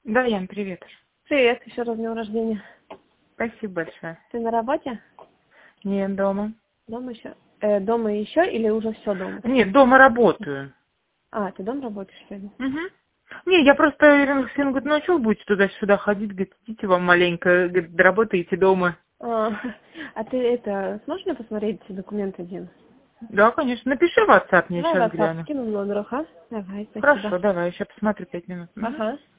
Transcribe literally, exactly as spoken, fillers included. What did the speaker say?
Да, Ян, привет. Привет, еще раз с днем рождения. Спасибо большое. Ты на работе? Нет, дома. Дома еще? Э, дома еще или уже все дома? Нет, дома работаю. А, ты дома работаешь сегодня? Угу. Не, я просто, Ирина сын говорит, ну а что вы будете туда-сюда ходить, говорит, идите вам маленько, говорит, доработаете дома. А, а ты это, сможешь мне посмотреть документ один? Да, конечно. Напиши в WhatsApp, мне Давай в сейчас WhatsApp гляну. скину в номерах, а? Давай, спасибо. Хорошо, давай, сейчас посмотрю пять минут. Мгм. Ага.